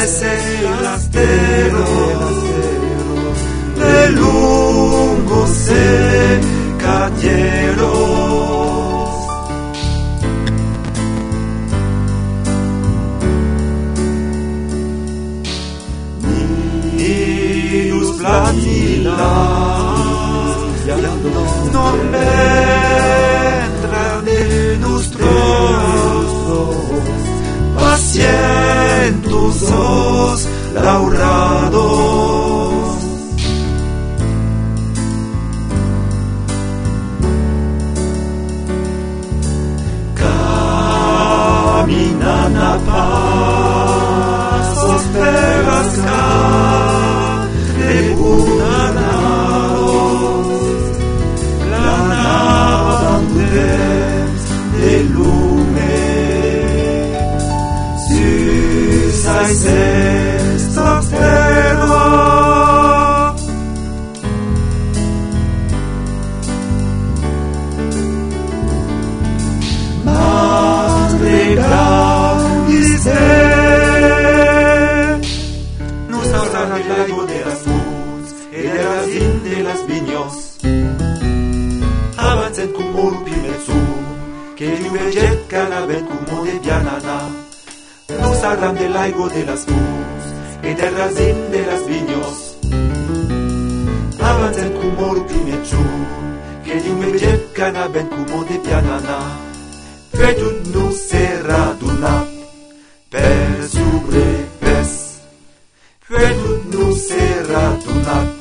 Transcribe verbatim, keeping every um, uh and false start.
lasteros de lungos caballeros. Nius platilas no vendrán de nuestros pacientosos laurados. Caminan a pasos pegas carepudanados, planabantes de lume. Sus estos dedos más grandes nos ahorran el lago de las luz y de las de las viños. Avancen como un pimezu que llueve jet calaben como de pianana. Nos hablan del lago de las luz y del racín de las viños. Avancen como un pimechu que llueve canaben como de pianana. Vedun nu serraduna per sobre pes. Vedun nu serraduna